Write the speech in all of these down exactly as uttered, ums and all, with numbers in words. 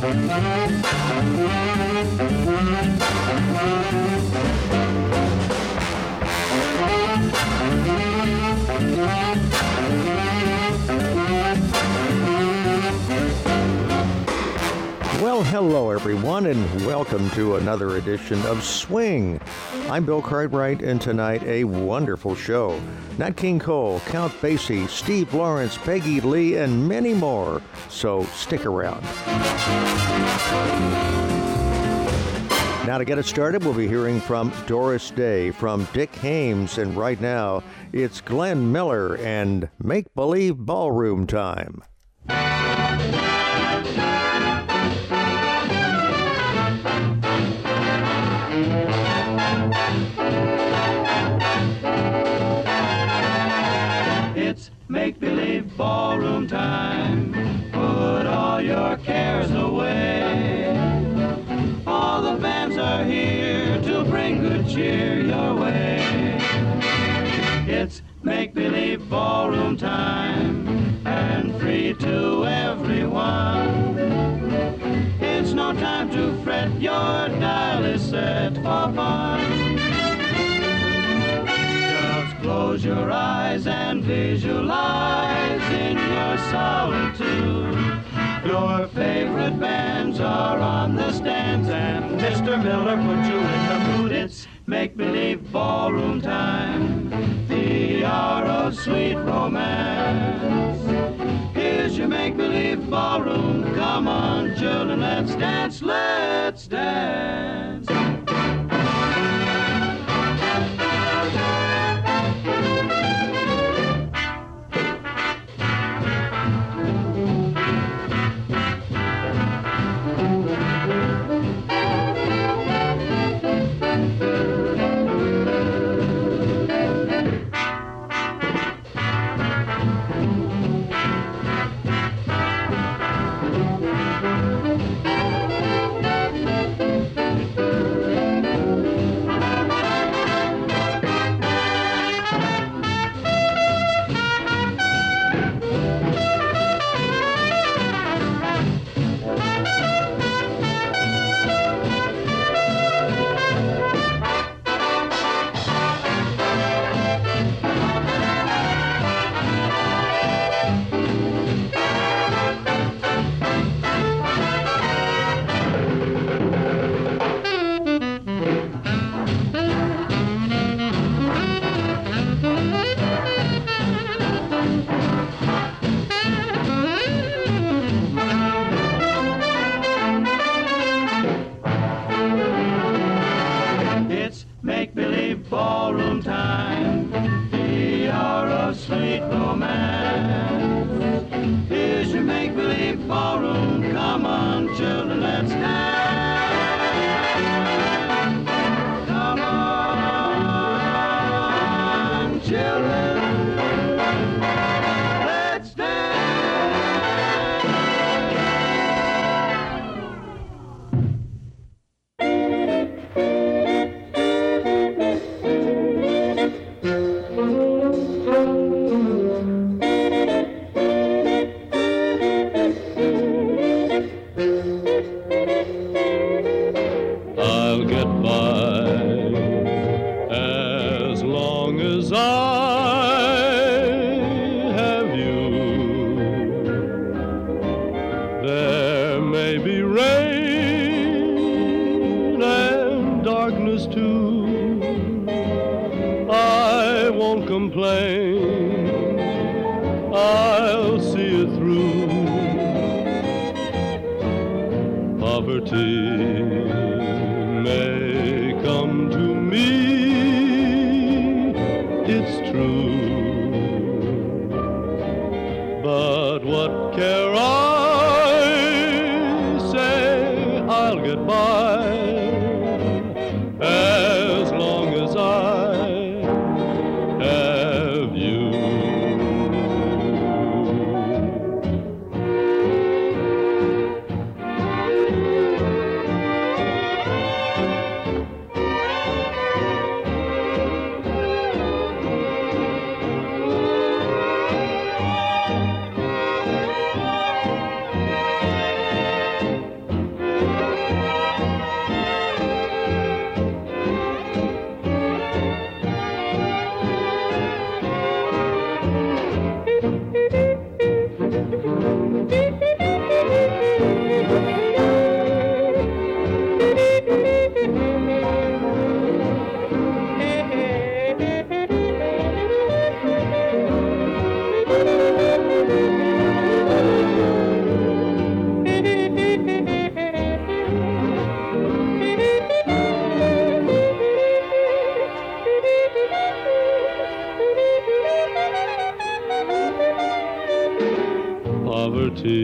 Well, hello everyone, and welcome to another edition of Swing. I'm Bill Cartwright, and tonight a wonderful show. Nat King Cole, Count Basie, Steve Lawrence, Peggy Lee, and many more. So stick around. Now to get us started, we'll be hearing from Doris Day, from Dick Haymes, and right now it's Glenn Miller and Make Believe Ballroom Time. It's make-believe ballroom time. Put all your cares away. All the bands are here to bring good cheer your way. It's make-believe ballroom time, and free to everyone. It's no time to fret, your dial is set for fun. Close your eyes and visualize in your solitude. Your favorite bands are on the stands, and Mister Miller put you in the mood. It's make-believe ballroom time, the hour of sweet romance. Here's your make-believe ballroom. Come on, children, let's dance, let's dance.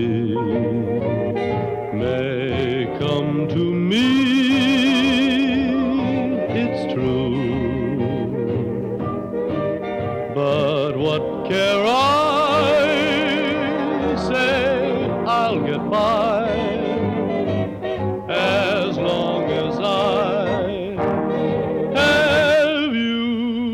may come to me, it's true, but what care I, say I'll get by as long as I have you.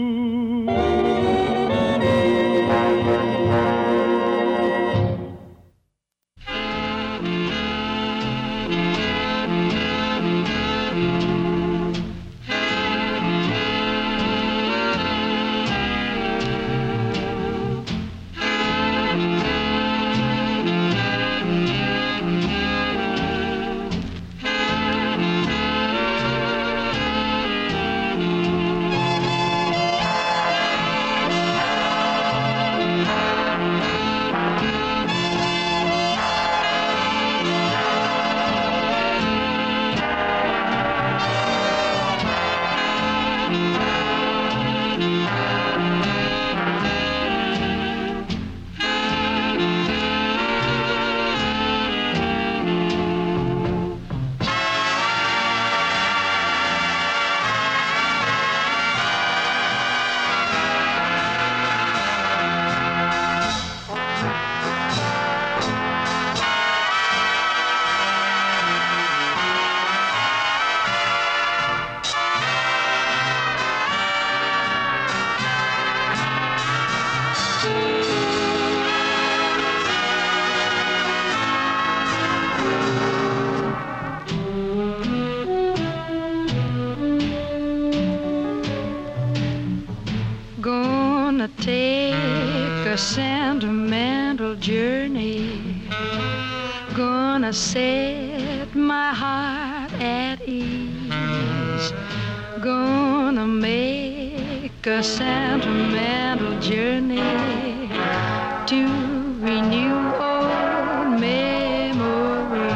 Gonna take a sentimental journey, gonna set my heart at ease, gonna make a sentimental journey to renew old memories.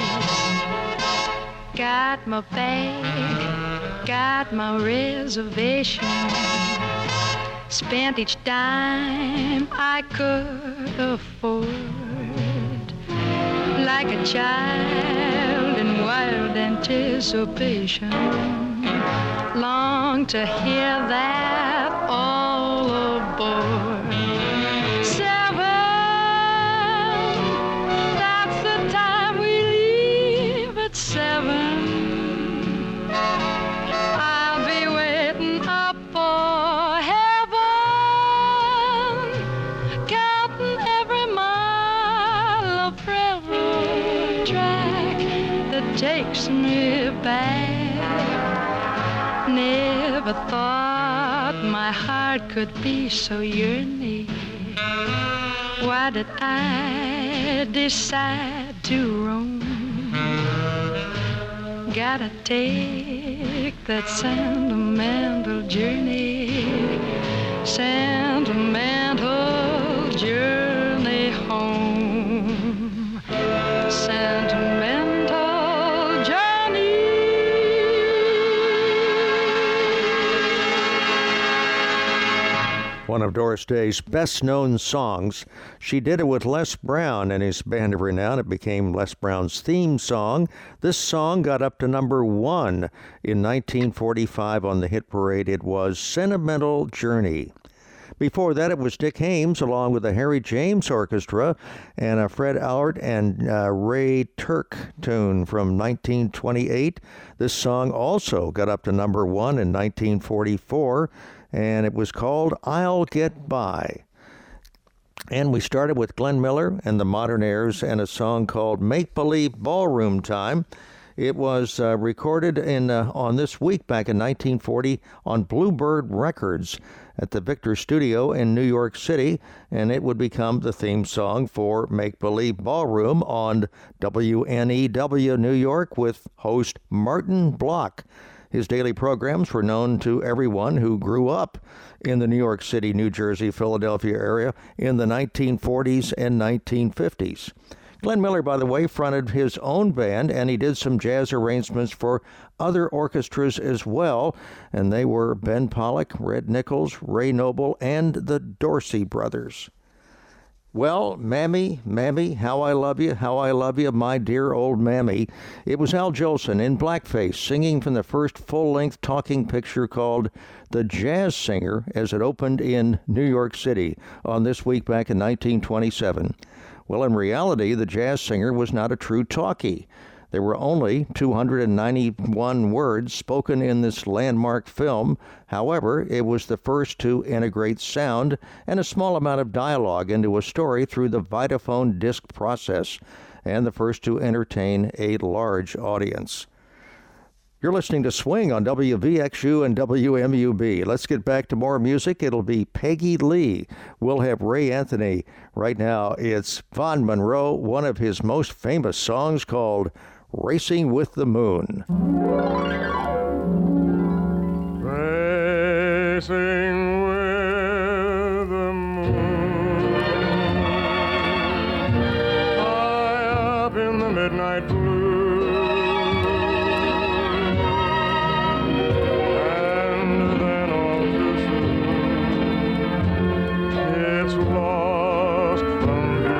Got my bag, got my reservation, spent each dime I could afford, like a child in wild anticipation, long to hear that all aboard. Seven, that's the time we leave at seven. I'll be waiting up for heaven, counting every mile of railroad track that takes me back. Never thought my heart could be so yearning. Why did I decide to roam? Gotta take that sentimental journey, sentimental journey home, sentimental journey. One of Doris Day's best-known songs. She did it with Les Brown and his Band of Renown. It became Les Brown's theme song. This song got up to number one in nineteen forty-five on the hit parade. It was Sentimental Journey. Before that, it was Dick Haymes along with the Harry James Orchestra and a Fred Allard and uh, Ray Turk tune from nineteen twenty-eight. This song also got up to number one in nineteen forty-four, and it was called I'll Get By. And we started with Glenn Miller and the Modernaires and a song called Make Believe Ballroom Time. It was uh, recorded in uh, on this week back in nineteen forty on Bluebird Records at the Victor Studio in New York City, and it would become the theme song for Make Believe Ballroom on W N E W New York with host Martin Block. His daily programs were known to everyone who grew up in the New York City, New Jersey, Philadelphia area in the nineteen forties and nineteen fifties. Glenn Miller, by the way, fronted his own band, and he did some jazz arrangements for other orchestras as well, and they were Ben Pollack, Red Nichols, Ray Noble, and the Dorsey Brothers. Well, Mammy, Mammy, how I love you, how I love you, my dear old Mammy. It was Al Jolson in blackface singing from the first full-length talking picture called The Jazz Singer as it opened in New York City on This Week back in nineteen twenty-seven. Well, in reality, The Jazz Singer was not a true talkie. There were only two hundred ninety-one words spoken in this landmark film. However, it was the first to integrate sound and a small amount of dialogue into a story through the Vitaphone disc process, and the first to entertain a large audience. You're listening to Swing on W V X U and W M U B. Let's get back to more music. It'll be Peggy Lee. We'll have Ray Anthony. Right now, it's Vaughn Monroe, one of his most famous songs called Racing with the Moon. Racing with the moon, high up in the midnight blue, and then all too soon, it's lost from view.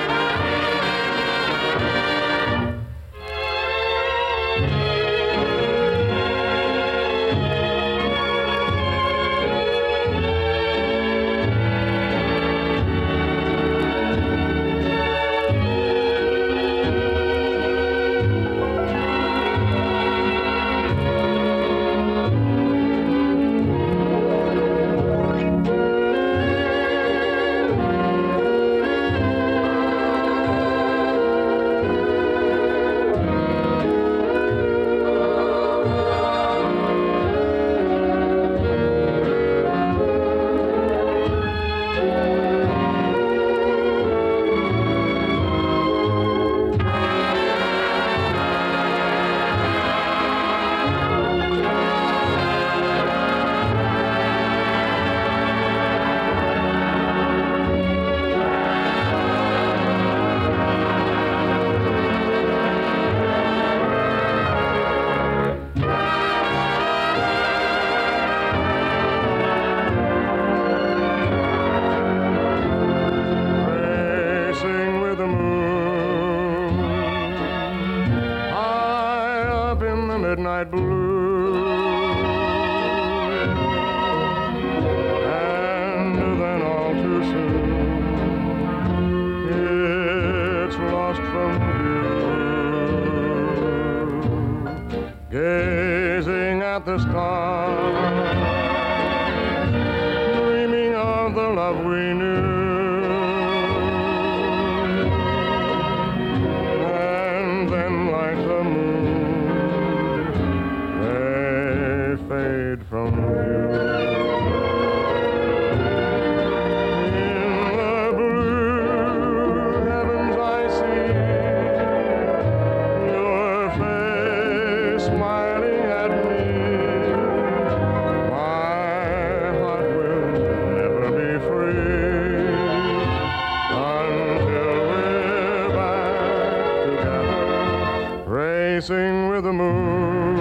Racing with the moon,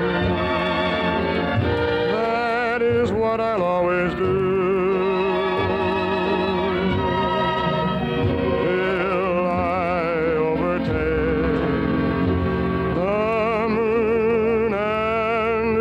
that is what I'll always do, till I overtake the moon and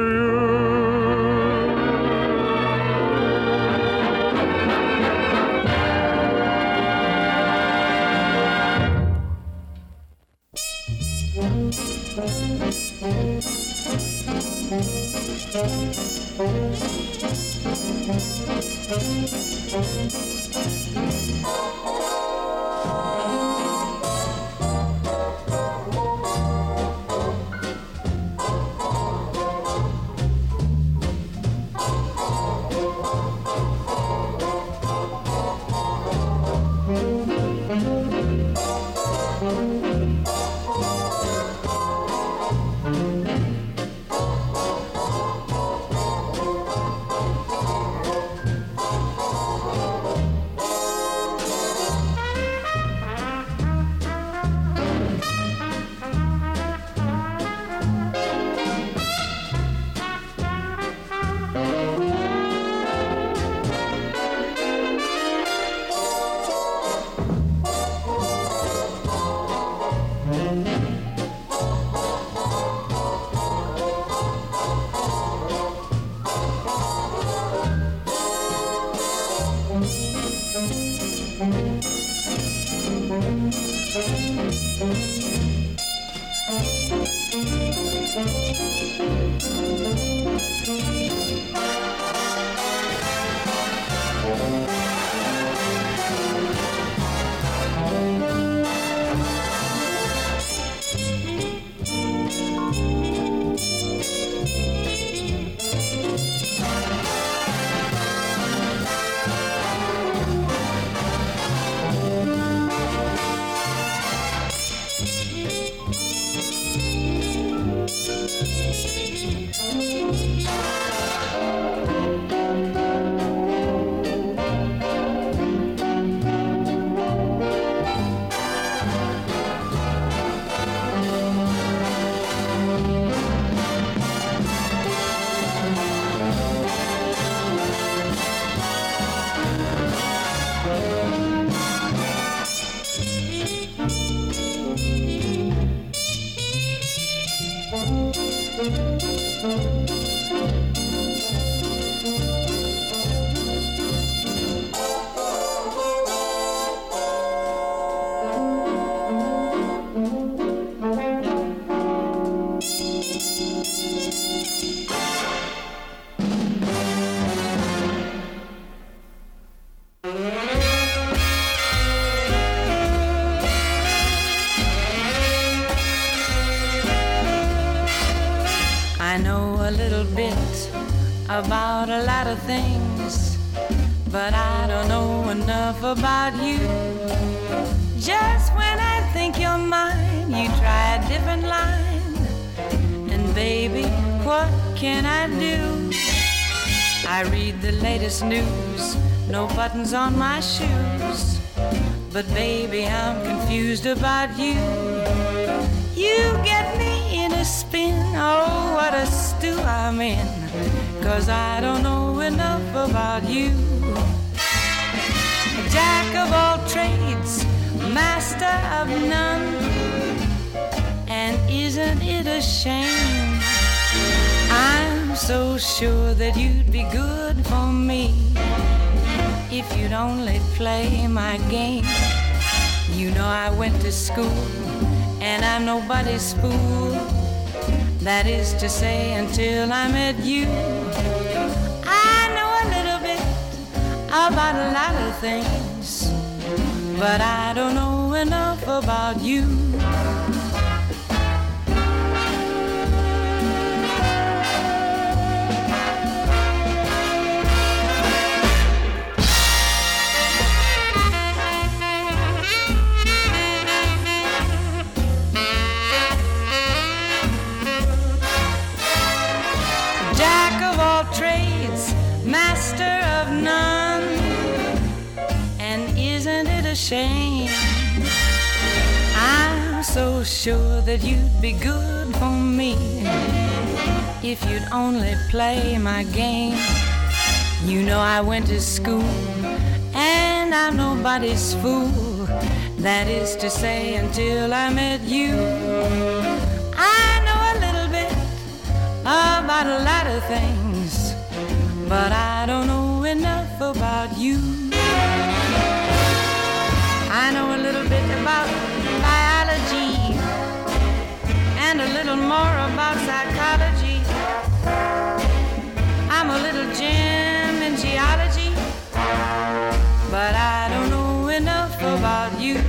About a lot of things, but I don't know enough about you. Just when I think you're mine, you try a different line. And baby, what can I do? I read the latest news, no buttons on my shoes. But baby, I'm confused about you. You get me in a spin, oh, what a stew I'm in. 'Cause I don't know enough about you. A jack of all trades, master of none. And isn't it a shame? I'm so sure that you'd be good for me if you'd only play my game. You know I went to school and I'm nobody's fool. That is to say, until I met you. I know a little bit about a lot of things, but I don't know enough about you. Master of none, and isn't it a shame? I'm so sure that you'd be good for me if you'd only play my game. You know I went to school and I'm nobody's fool. That is to say, until I met you. I know a little bit about a lot of things, but I don't know enough about you. I know a little bit about biology and a little more about psychology. I'm a little gem in geology, but I don't know enough about you.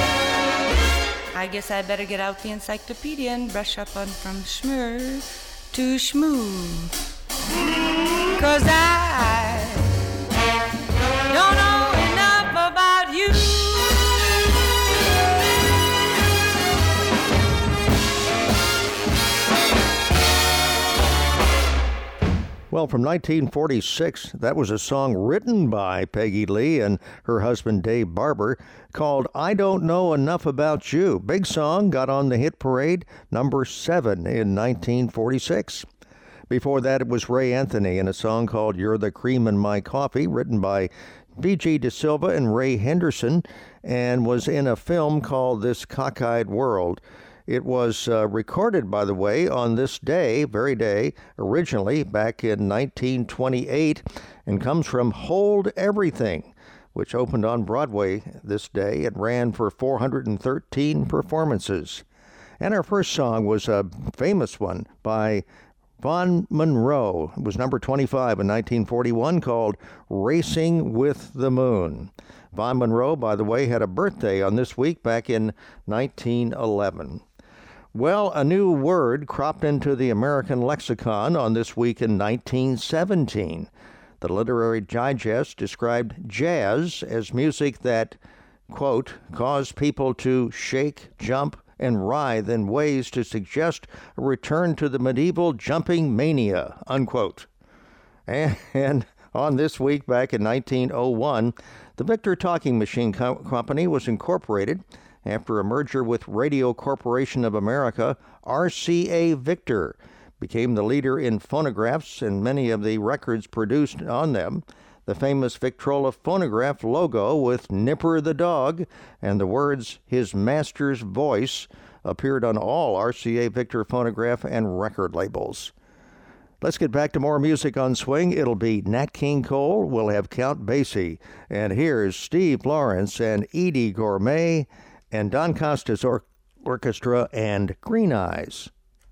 I guess I better get out the encyclopedia and brush up on from schmur to schmoo. 'Cause I don't know enough about you. Well, from nineteen forty-six, that was a song written by Peggy Lee and her husband Dave Barber called I Don't Know Enough About You. Big song, got on the hit parade, number seven in nineteen forty-six. Before that, it was Ray Anthony in a song called You're the Cream in My Coffee, written by V G De Silva and Ray Henderson, and was in a film called This Cockeyed World. It was uh, recorded, by the way, on this day, very day, originally back in nineteen twenty-eight, and comes from Hold Everything, which opened on Broadway this day. It ran for four hundred thirteen performances. And our first song was a famous one by Vaughn Monroe. It was number twenty-five in nineteen forty-one, called Racing with the Moon. Vaughn Monroe, by the way, had a birthday on this week back in nineteen eleven. Well, a new word cropped into the American lexicon on this week in nineteen seventeen. The Literary Digest described jazz as music that, quote, caused people to shake, jump, and writhe in ways to suggest a return to the medieval jumping mania, unquote. And, and on this week back in nineteen oh one, the Victor Talking Machine Co- Company was incorporated after a merger with Radio Corporation of America. R C A Victor became the leader in phonographs and many of the records produced on them. The famous Victrola phonograph logo with Nipper the dog and the words "His Master's Voice" appeared on all R C A Victor phonograph and record labels. Let's get back to more music on Swing. It'll be Nat King Cole. We'll have Count Basie. And here's Steve Lawrence and Eydie Gormé and Don Costa's or- Orchestra and Green Eyes.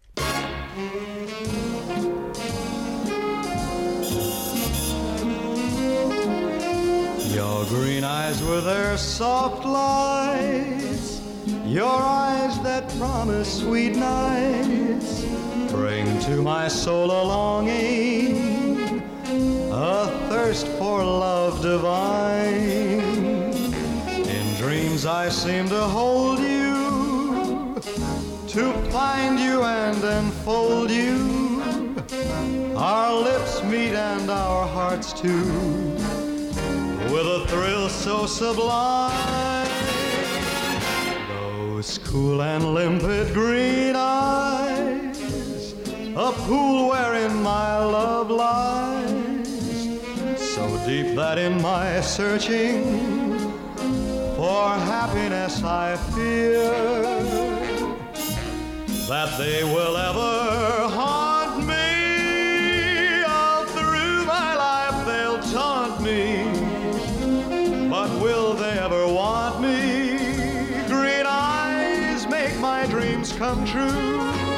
Your green eyes with their soft lights, your eyes that promise sweet nights, bring to my soul a longing, a thirst for love divine. In dreams I seem to hold you, to find you and enfold you. Our lips meet and our hearts too, with a thrill so sublime. Those cool and limpid green eyes, a pool wherein my love lies, so deep that in my searching for happiness I fear that they will ever haunt me. All through my life they'll taunt me, but will they ever want me? Green eyes make my dreams come true.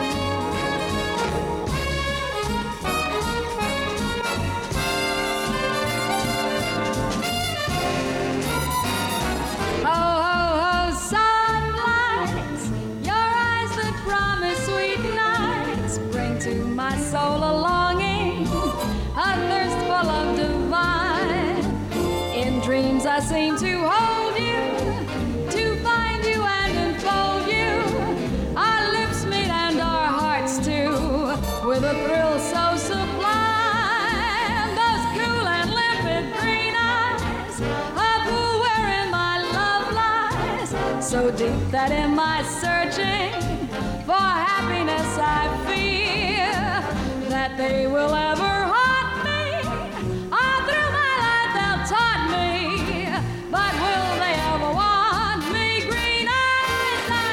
Ho, ho, ho, sunlight, your eyes that promise sweet nights bring to my soul a longing, a thirst for love divine. In dreams I seem to hold you, to find you and enfold you. Our lips meet and our hearts too, with a thrill so sublime. Those cool and limpid green eyes, a pool wherein my love lies, so deep that in my searching for happiness I fear that they will ever haunt me. All through my life they'll taunt me, but will they ever want me? Green eyes, I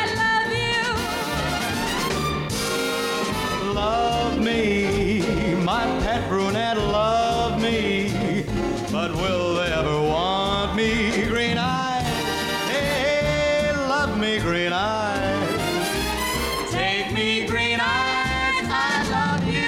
love you. Love me, my pet brunette, love me, but will they ever want me? Green eyes, hey, love me, green eyes. Take me, green eyes, I love you.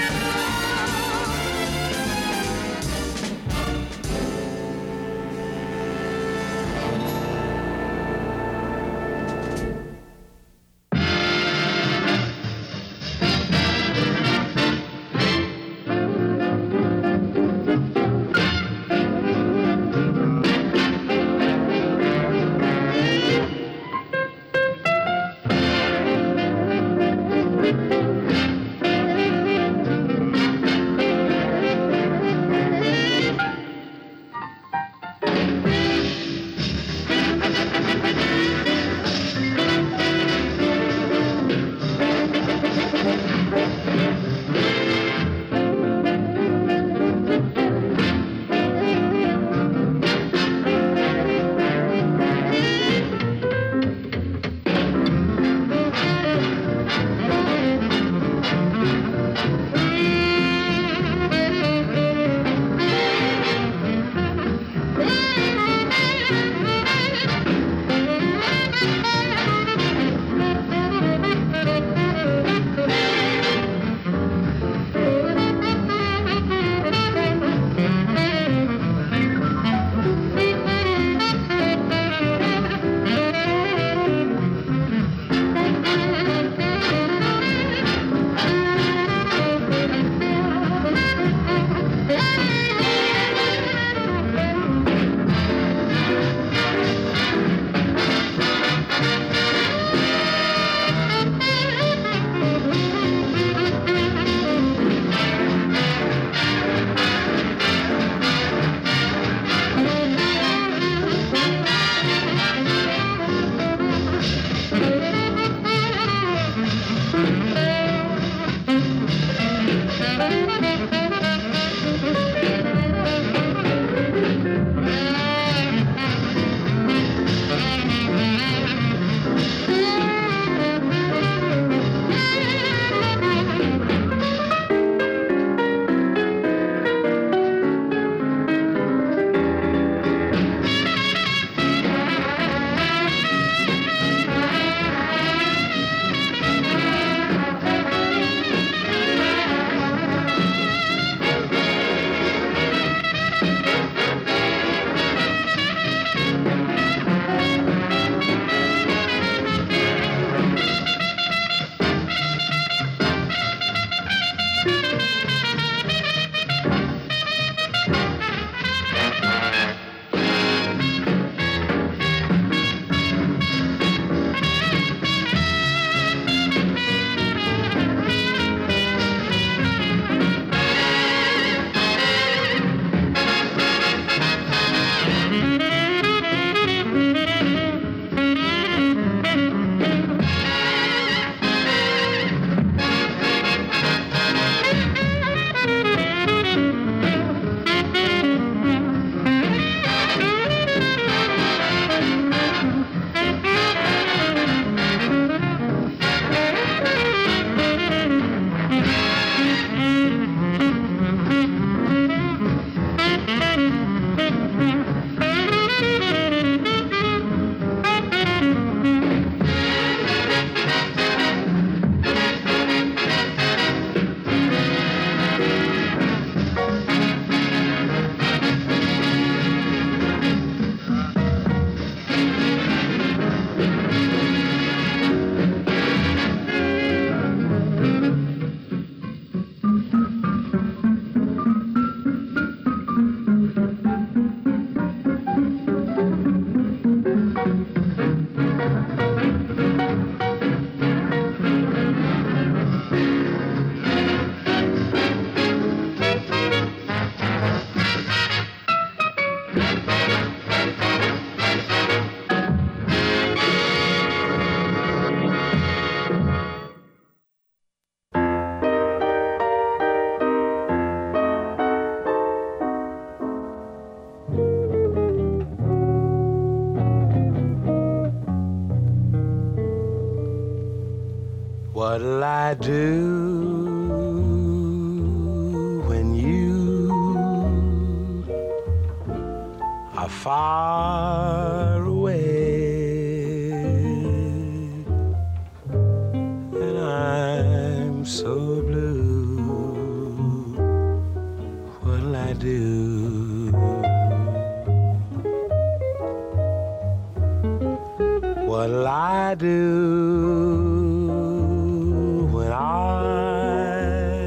What'll I do when you are far away and I'm so blue? What'll I do? What'll I do when I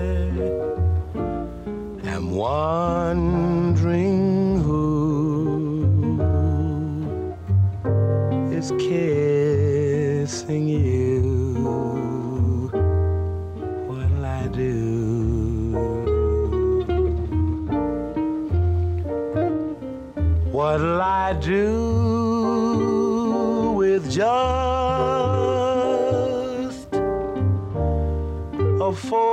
am wondering who is kissing you? What'll I do? What'll I do with just a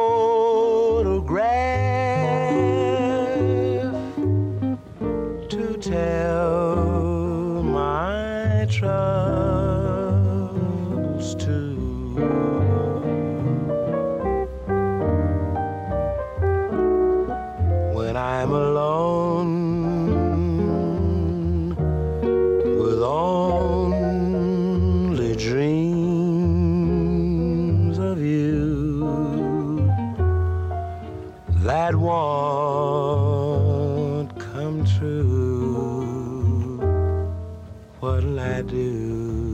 photograph to tell my troubles to? When I'm alone with only dreams of you that won't come true, what'll I do?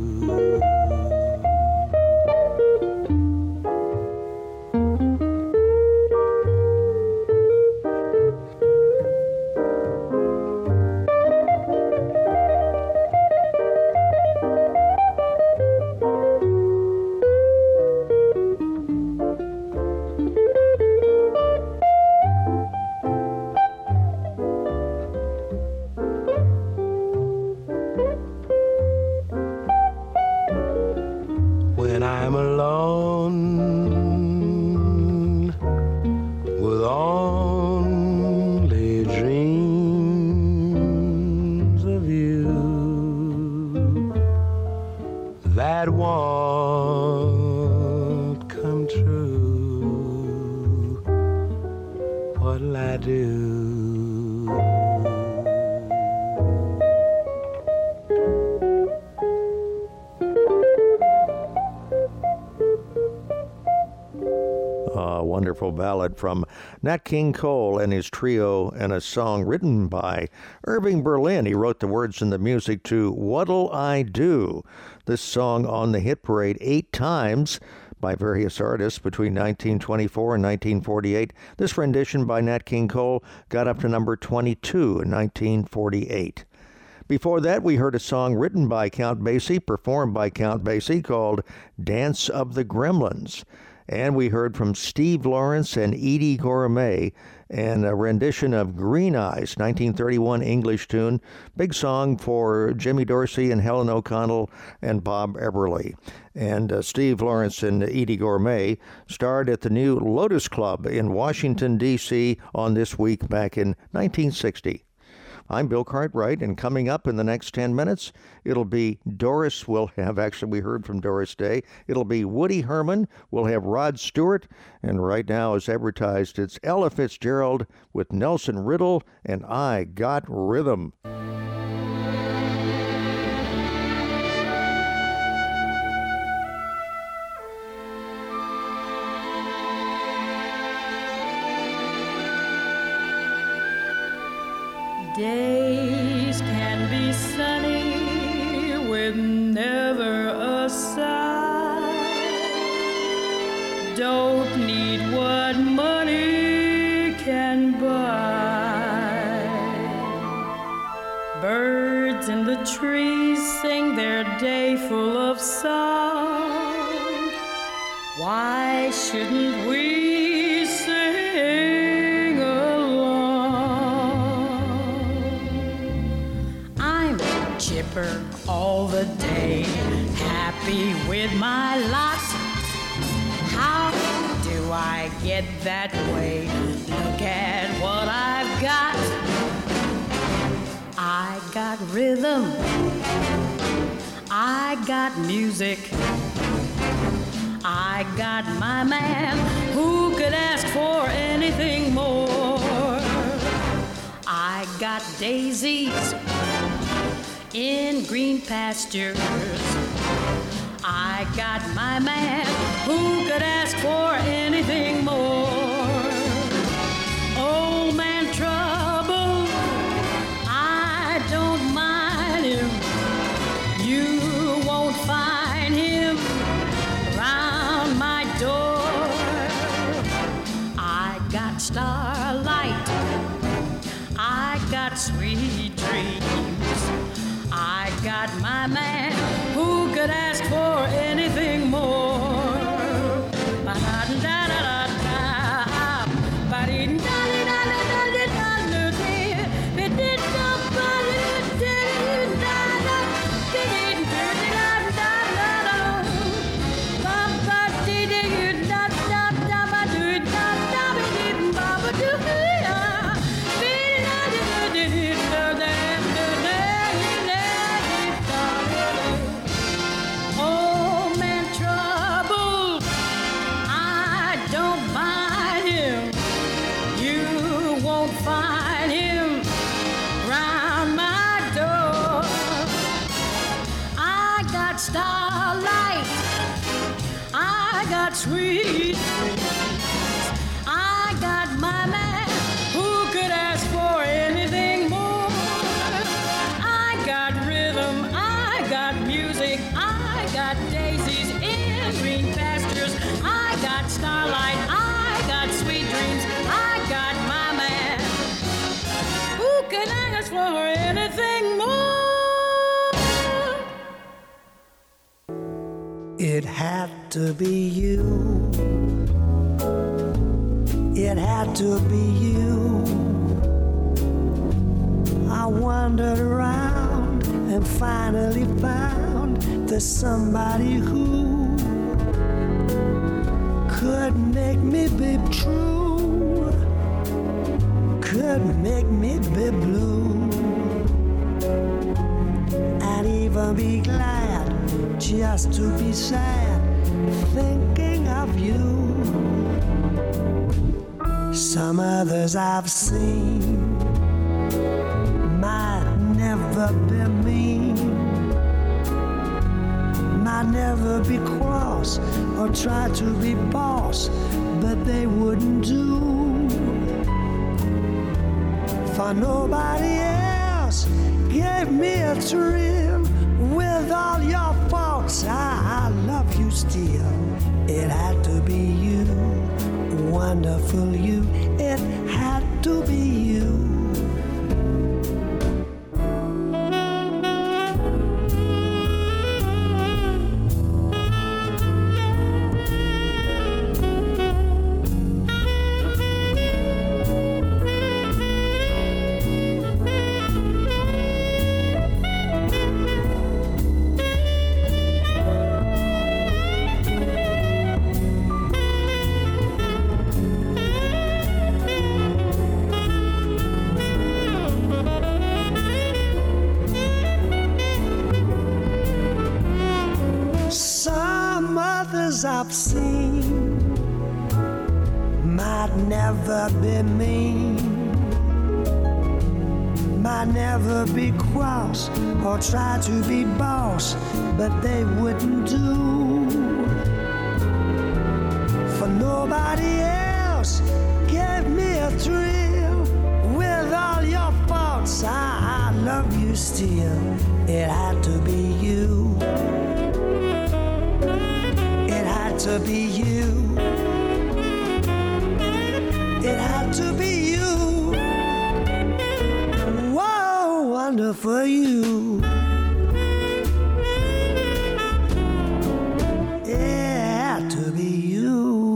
When I'm alone with only dreams of you that won't come true, what'll I do? A wonderful ballad from Nat King Cole and his trio, and a song written by Irving Berlin. He wrote the words and the music to What'll I Do? This song on the hit parade eight times by various artists between nineteen twenty-four and nineteen forty-eight. This rendition by Nat King Cole got up to number twenty-two in nineteen forty-eight. Before that, we heard a song written by Count Basie, performed by Count Basie, called Dance of the Gremlins. And we heard from Steve Lawrence and Eydie Gormé, and a rendition of Green Eyes, nineteen thirty-one English tune. Big song for Jimmy Dorsey and Helen O'Connell and Bob Eberly. And uh, Steve Lawrence and Eydie Gormé starred at the new Lotus Club in Washington, D C on This Week back in nineteen sixty. I'm Bill Cartwright, and coming up in the next ten minutes, it'll be Doris. We'll have, actually, we heard from Doris Day. It'll be Woody Herman. We'll have Rod Stewart. And right now, as advertised, it's Ella Fitzgerald with Nelson Riddle and I Got Rhythm. Days can be sunny with never a sigh. Don't need what money can buy. Birds in the trees sing their day full of song. Why shouldn't we sing along? I'm chipper all the day, happy with my lot. How do I get that way? Look at what I've got. I got rhythm, I got music, I I got my man. Who could ask for anything more? I got daisies in green pastures. I got my man. Who could ask for anything more? Old man trouble, I don't mind him. You won't find him round my door. I got starlight, I got sweet dreams. I got my man. Who could ask for anything more? Sweet dreams. I got my man. Who could ask for anything more? I got rhythm, I got music, I got daisies in green pastures. I got starlight, I got sweet dreams. I got my man. Who could ask for anything more? It had to be you. It had to be you. I wandered around and finally found there's somebody who could make me be true, could make me be blue, and even be glad just to be sad thinking of you. Some others I've seen might never be mean, might never be cross or try to be boss, but they wouldn't do for nobody else. Gave me a thrill with all your faults. I, I love you still. It had to be you, wonderful you. It had to be you. I've seen might never be mean, might never be cross or try to be boss, but they wouldn't do for nobody else. Gave me a thrill with all your faults. I, I love you still. It had to be you. To be you, it had to be you. Whoa, wonderful you. It had to be you.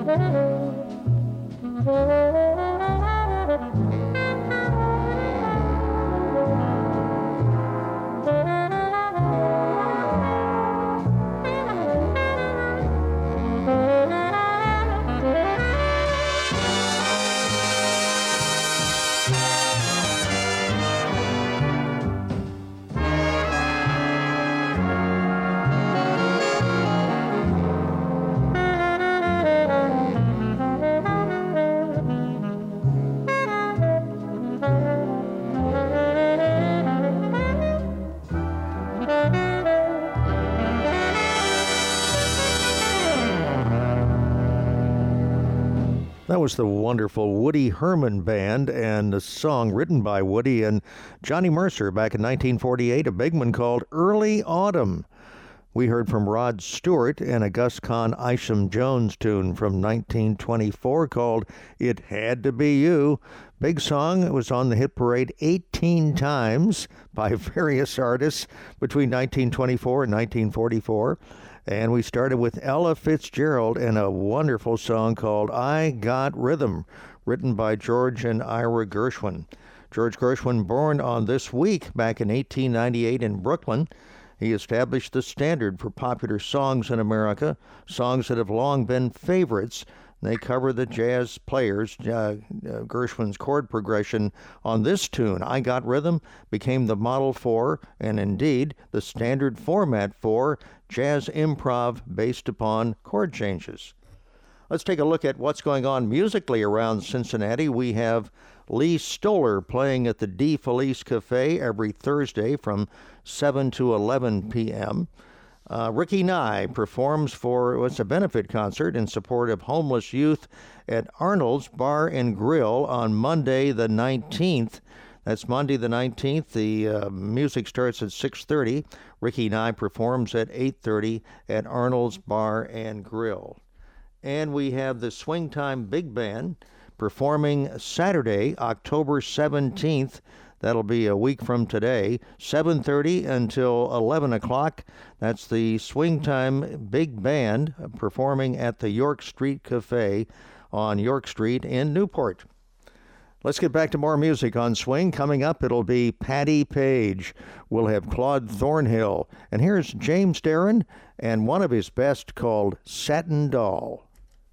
That was the wonderful Woody Herman Band and a song written by Woody and Johnny Mercer back in nineteen forty-eight, a big one called Early Autumn. We heard from Rod Stewart and a Gus Kahn Isham Jones tune from nineteen twenty-four called It Had to Be You. Big song. It was on the hit parade eighteen times by various artists between nineteen twenty-four and nineteen forty-four. And we started with Ella Fitzgerald and a wonderful song called I Got Rhythm, written by George and Ira Gershwin. George Gershwin, born on this week back in eighteen ninety-eight in Brooklyn. He established the standard for popular songs in America, songs that have long been favorites. They cover the jazz players. Uh, uh, Gershwin's chord progression on this tune, I Got Rhythm, became the model for, and indeed the standard format for, jazz improv based upon chord changes. Let's take a look at what's going on musically around Cincinnati. We have Lee Stoller playing at the D. Felice Cafe every Thursday from seven to eleven p.m. Uh, Ricky Nye performs for what's a benefit concert in support of homeless youth at Arnold's Bar and Grill on Monday the nineteenth. That's Monday the nineteenth. The uh, music starts at six thirty. Ricky Nye performs at eight thirty at Arnold's Bar and Grill. And we have the Swing Time Big Band performing Saturday, October seventeenth. That'll be a week from today, seven thirty until eleven o'clock. That's the Swing Time Big Band performing at the York Street Cafe on York Street in Newport. Let's get back to more music on Swing. Coming up, it'll be Patti Page. We'll have Claude Thornhill. And here's James Darren and one of his best called Satin Doll.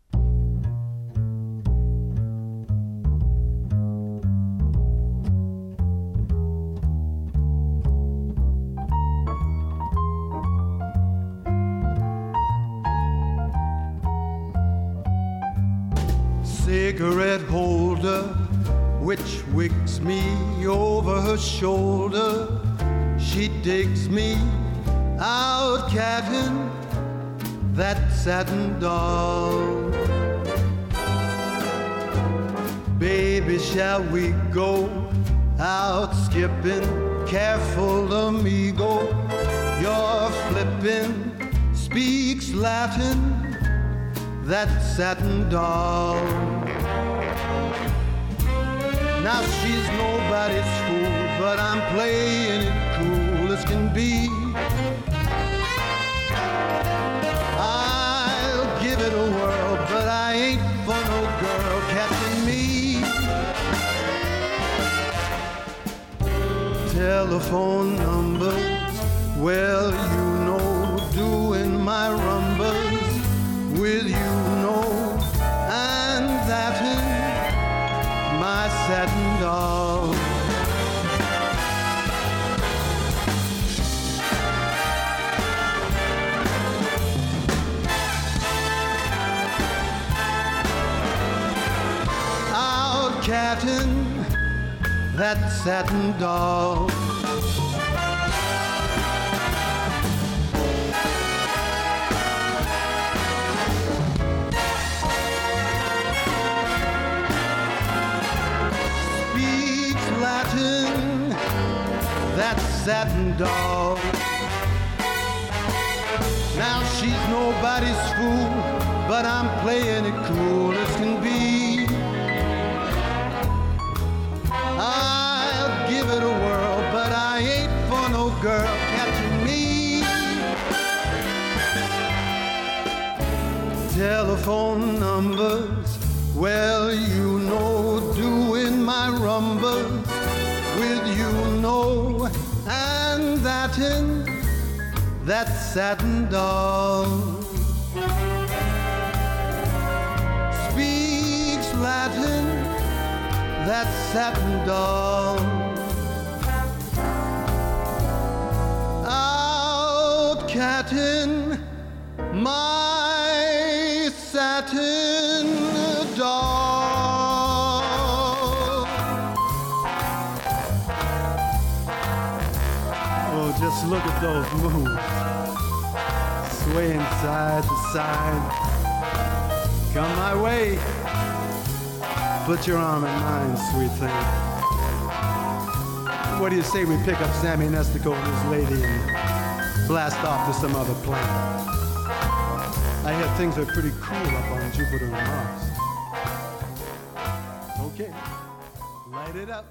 Cigarette holder, which wicks me over her shoulder. She digs me out catting that satin doll. Baby, shall we go out skipping? Careful, amigo, you're flipping. Speaks Latin, that satin doll. Now she's nobody's fool, but I'm playing it cool as can be. I'll give it a whirl, but I ain't for no girl catching me. Telephone numbers, well, you know, doing my rumbas with you know, and that in my satin doll. Out catting that satin doll. Latin, that satin doll. Now she's nobody's fool, but I'm playing it cool as can be. I'll give it a whirl, but I ain't for no girl catching me. telephone numbers. Well, you know, doing my rumbas with you know, and that in that satin doll speaks Latin, that satin doll. Out catting my satin doll. Oh, just look at those moves, swaying side to side. Come my way, put your arm in mine, sweet thing. What do you say we pick up Sammy Nestico and his lady and blast off to some other planet? I hear things are pretty cool up on Jupiter and Mars. Okay, light it up.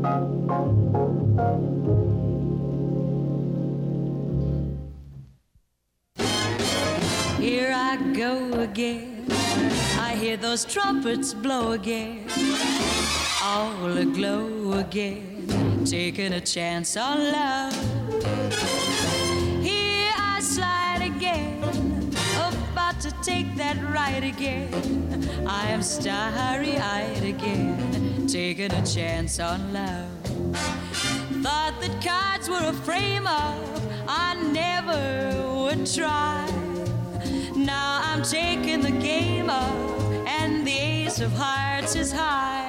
Here I go again. I hear those trumpets blow again. All aglow again. Taking a chance on love. Here I slide again. About to take that ride again. I am starry-eyed again. Taking a chance on love. Thought that cards were a frame of. I never would try. Now I'm taking the game up, and the ace of hearts is high.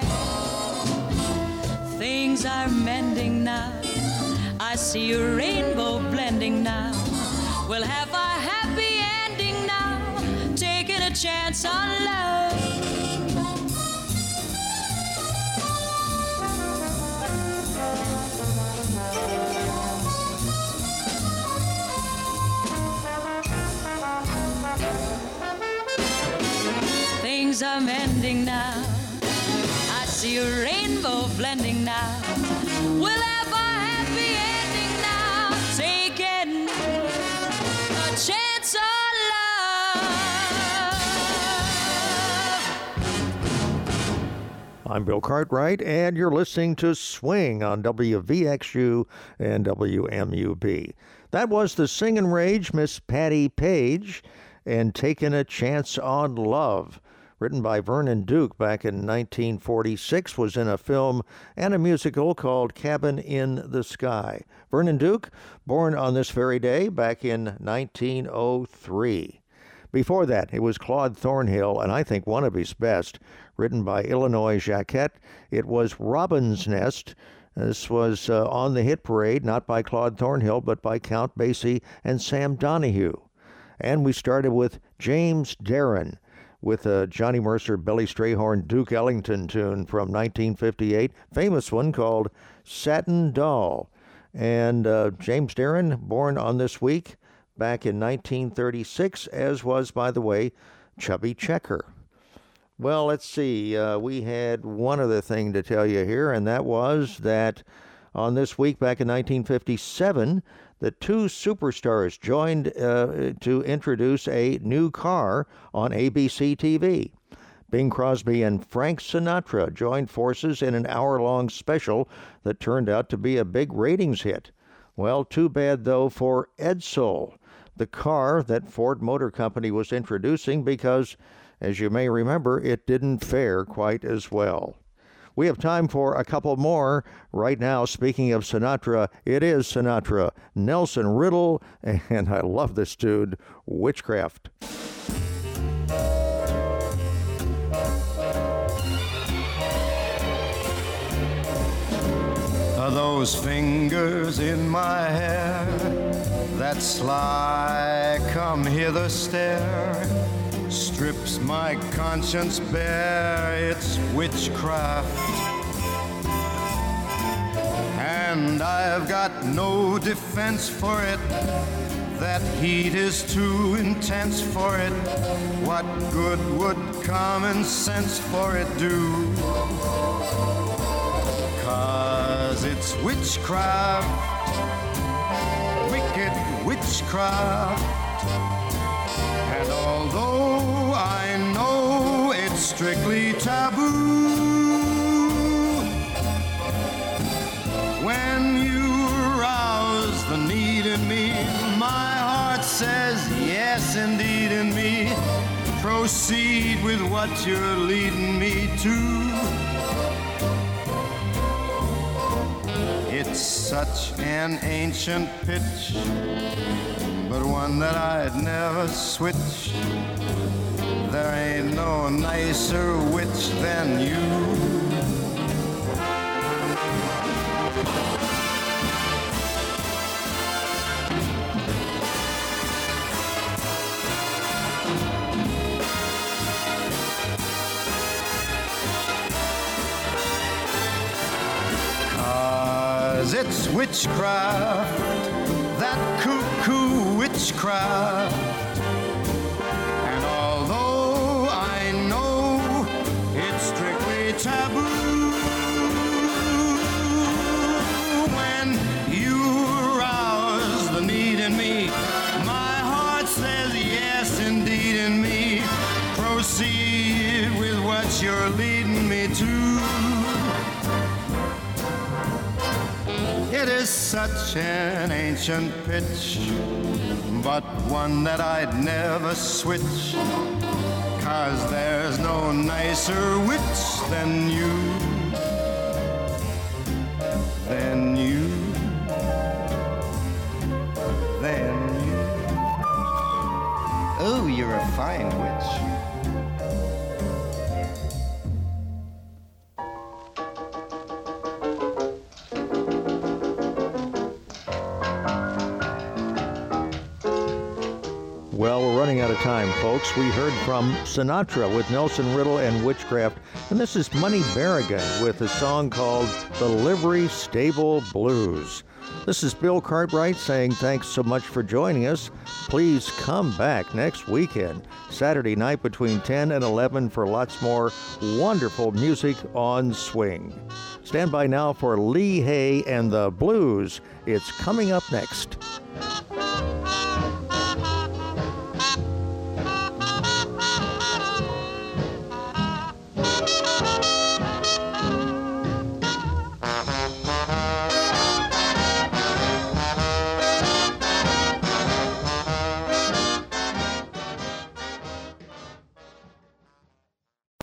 Things are mending now. I see a rainbow blending now. We'll have our happy ending now. Taking a chance on love. Things are mending now. I see a rainbow blending now. We'll have a happy ending now. Taking a chance on love. I'm Bill Cartwright, and you're listening to Swing on W V X U and W M U B. That was the Singin' Rage, Miss Patti Page, and Taking a Chance on Love. Written by Vernon Duke back in nineteen forty-six, was in a film and a musical called Cabin in the Sky. Vernon Duke, born on this very day back in nineteen oh three. Before that, it was Claude Thornhill, and I think one of his best, written by Illinois Jacquet. It was Robin's Nest. This was uh, on the hit parade, not by Claude Thornhill, but by Count Basie and Sam Donahue. And we started with James Darren, with a Johnny Mercer, Billy Strayhorn, Duke Ellington tune from nineteen fifty-eight, famous one called Satin Doll. And uh, James Darren, born on this week back in nineteen thirty-six, as was, by the way, Chubby Checker. Well, let's see. Uh, we had one other thing to tell you here, and that was that on this week back in nineteen fifty-seven, the two superstars joined uh, to introduce a new car on A B C T V. Bing Crosby and Frank Sinatra joined forces in an hour-long special that turned out to be a big ratings hit. Well, too bad, though, for Edsel, the car that Ford Motor Company was introducing, because, as you may remember, it didn't fare quite as well. We have time for a couple more. Right now, speaking of Sinatra, it is Sinatra, Nelson Riddle, and I love this dude, Witchcraft. Are those fingers in my hair that sly come hither stare? Strips my conscience bare, it's witchcraft. And I've got no defense for it. That heat is too intense for it. What good would common sense for it do? 'Cause it's witchcraft, wicked witchcraft. And although I know it's strictly taboo, when you rouse the need in me, my heart says yes indeed in me. Proceed with what you're leading me to. It's such an ancient pitch, but one that I'd never switch. There ain't no nicer witch than you. 'Cause it's witchcraft, that cuckoo witchcraft. And although I know it's strictly taboo, It is such an ancient pitch, but one that I'd never switch, 'cause there's no nicer witch than you, than you, than you. Oh, you're a fine witch. Well, we're running out of time, folks. We heard from Sinatra with Nelson Riddle and Witchcraft, and this is Money Berrigan with a song called The Livery Stable Blues. This is Bill Cartwright saying thanks so much for joining us. Please come back next weekend, Saturday night between ten and eleven for lots more wonderful music on swing. Stand by now for Lee Hay and the Blues. It's coming up next.